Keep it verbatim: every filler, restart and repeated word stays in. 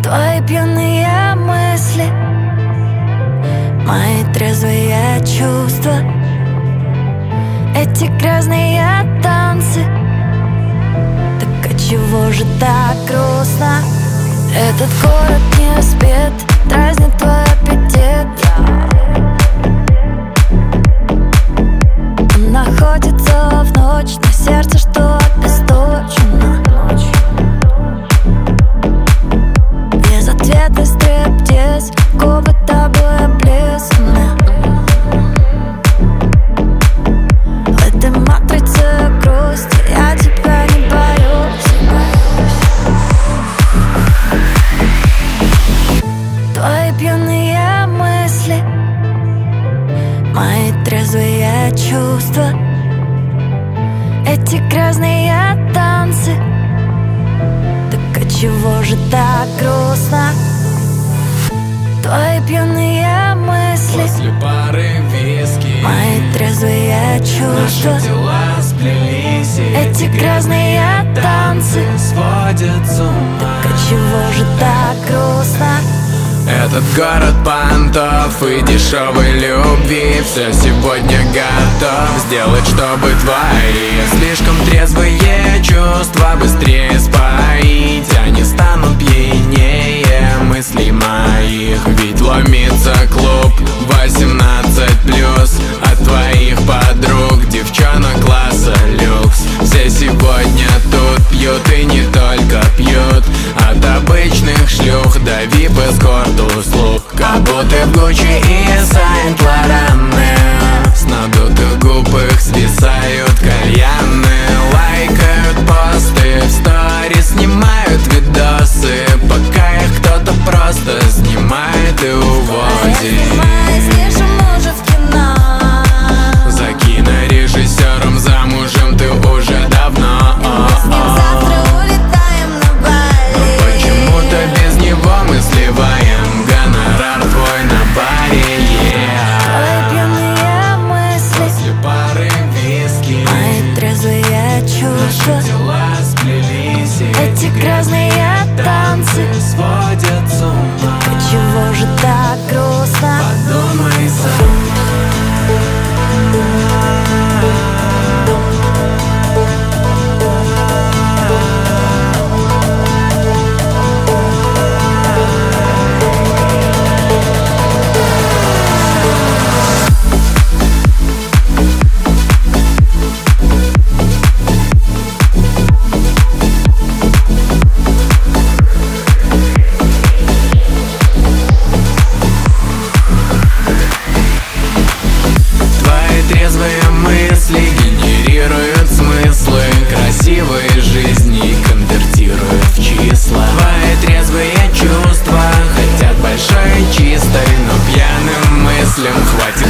Твои пьяные мысли, мои трезвые чувства, эти грязные танцы. Так отчего же так грустно? Этот город не спит, дразнит твой аппетит. Он находится в ночь, на сердце, что обесточено. Без ответа стриптиз, губы тобой облизаны. В этой матрице грусти я тебя не боюсь. Твои пьяные мысли, мои трезвые чувства, эти грязные танцы. Так отчего же так грустно? Твои пьяные мысли, после пары виски, мои трезвые чувства, наши тела сплелись, и эти грязные танцы сводят с ума. Так отчего же так грустно? Этот город понтов и дешевой любви. Все сегодня готов сделать, чтобы твои слишком трезвые чувства быстрее споить. Они станут пьянее мыслей моих. Ведь ломится клуб восемнадцать плюс от твоих подруг, девчонок класса люкс. Все сегодня тут пьют и не только пьют, от обычных шлюх до вип эскорт услуг. Как будто в Гуччи и Сент-Лораны с надутых губ их свисают кальяны. Лайкают посты, в сторис снимают видосы, пока их кто-то просто снимает и уводит. За кинорежиссером замужем ты уже давно. Почему-то без него мы сливаем гонорар твой на баре, yeah. Твои пьяные мысли, После пары виски, мои трезвые чувства, наши тела сплелись, и эти грязные танцы сводят с ума. отчего же так грустно? Подумай сам. Трезвые мысли генерируют смыслы красивой жизни, конвертируют в числа. Твои трезвые чувства хотят большой чистой, но пьяным мыслям хватит